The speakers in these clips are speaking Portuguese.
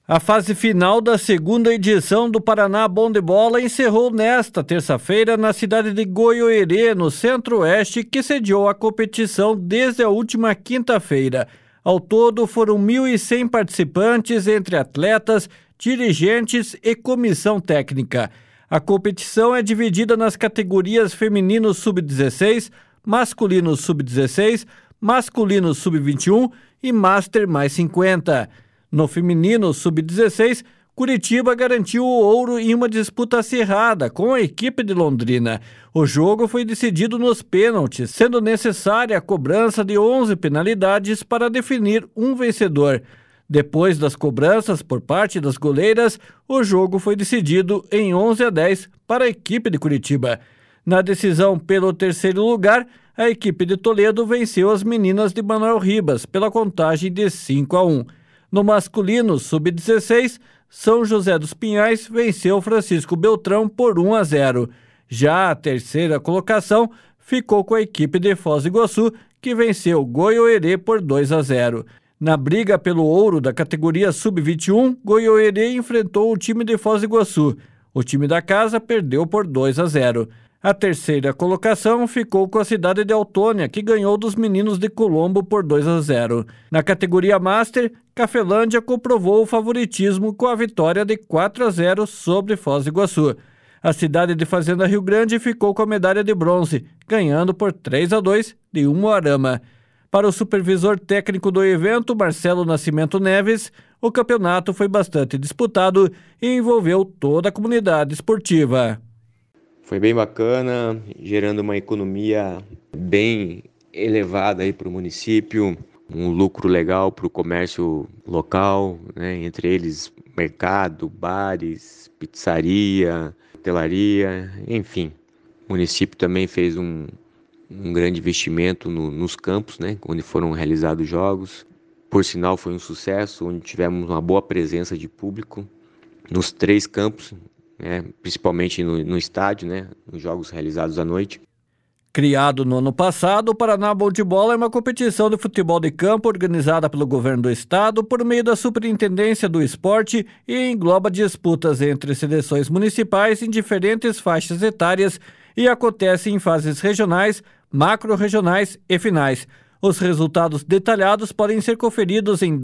A fase final da segunda edição do Paraná Bom de Bola encerrou nesta terça-feira na cidade de Goiôerê, no Centro-Oeste, que sediou a competição desde a última quinta-feira. Ao todo, foram 1.100 participantes, entre atletas, dirigentes e comissão técnica. A competição é dividida nas categorias feminino sub-16, masculino sub-16, masculino sub-21 e Master mais 50. No feminino sub-16, Curitiba garantiu o ouro em uma disputa acirrada com a equipe de Londrina. O jogo foi decidido nos pênaltis, sendo necessária a cobrança de 11 penalidades para definir um vencedor. Depois das cobranças por parte das goleiras, o jogo foi decidido em 11-10 para a equipe de Curitiba. Na decisão pelo terceiro lugar, a equipe de Toledo venceu as meninas de Manoel Ribas pela contagem de 5-1. No masculino sub-16, São José dos Pinhais venceu Francisco Beltrão por 1-0. Já a terceira colocação ficou com a equipe de Foz do Iguaçu, que venceu Goiôerê por 2-0. Na briga pelo ouro da categoria sub-21, Goiôerê enfrentou o time de Foz do Iguaçu. O time da casa perdeu por 2-0. A terceira colocação ficou com a cidade de Autônia, que ganhou dos meninos de Colombo por 2-0. Na categoria Master, Cafelândia comprovou o favoritismo com a vitória de 4-0 sobre Foz do Iguaçu. A cidade de Fazenda Rio Grande ficou com a medalha de bronze, ganhando por 3-2 de Umuarama. Para o supervisor técnico do evento, Marcelo Nascimento Neves, o campeonato foi bastante disputado e envolveu toda a comunidade esportiva. Foi bem bacana, gerando uma economia bem elevada aí para o município, um lucro legal para o comércio local, né? Entre eles mercado, bares, pizzaria, hotelaria, enfim. O município também fez um grande investimento nos campos, né? Onde foram realizados os jogos. Por sinal, foi um sucesso, onde tivemos uma boa presença de público nos 3 campos, principalmente no estádio, nos jogos realizados à noite. Criado no ano passado, o Paraná Bom de Bola é uma competição de futebol de campo organizada pelo governo do estado por meio da Superintendência do Esporte e engloba disputas entre seleções municipais em diferentes faixas etárias e acontece em fases regionais, macro-regionais e finais. Os resultados detalhados podem ser conferidos em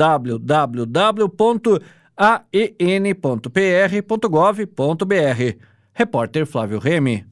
www.aen.pr.gov.br. Repórter Flávio Remy.